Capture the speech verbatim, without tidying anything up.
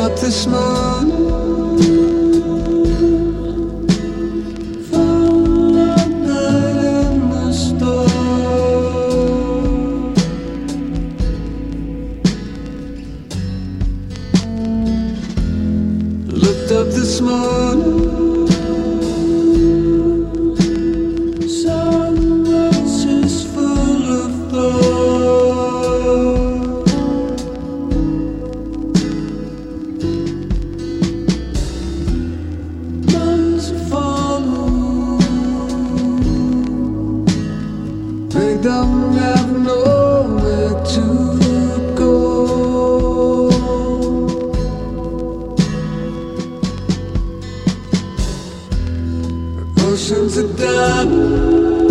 up this moon. Up this morning, sunrise is full of love. Months follow, they don't have nowhere to go. Oceans are done.